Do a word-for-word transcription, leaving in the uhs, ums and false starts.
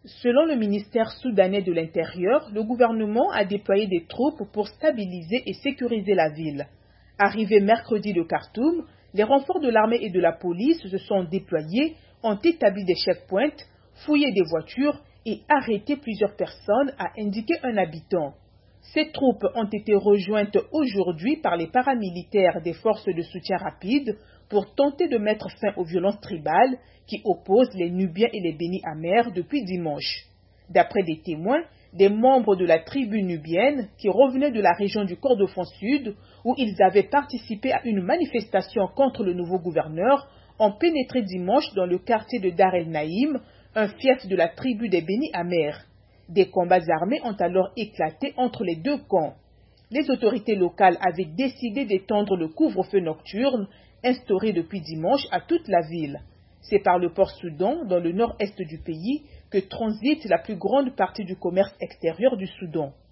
Selon le ministère soudanais de l'Intérieur, le gouvernement a déployé des troupes pour stabiliser et sécuriser la ville. Arrivés mercredi de Khartoum, les renforts de l'armée et de la police se sont déployés, ont établi des checkpoints, fouillé des voitures et arrêté plusieurs personnes, a indiqué un habitant. Ces troupes ont été rejointes aujourd'hui par les paramilitaires des forces de soutien rapide pour tenter de mettre fin aux violences tribales qui opposent les Nubiens et les Bénis Amers depuis dimanche. D'après des témoins, des membres de la tribu nubienne qui revenaient de la région du Kordofan Sud où ils avaient participé à une manifestation contre le nouveau gouverneur ont pénétré dimanche dans le quartier de Dar el Naïm, un fief de la tribu des Bénis Amers. Des combats armés ont alors éclaté entre les deux camps. Les autorités locales avaient décidé d'étendre le couvre-feu nocturne instauré depuis dimanche à toute la ville. C'est par le port Soudan, dans le nord-est du pays, que transite la plus grande partie du commerce extérieur du Soudan.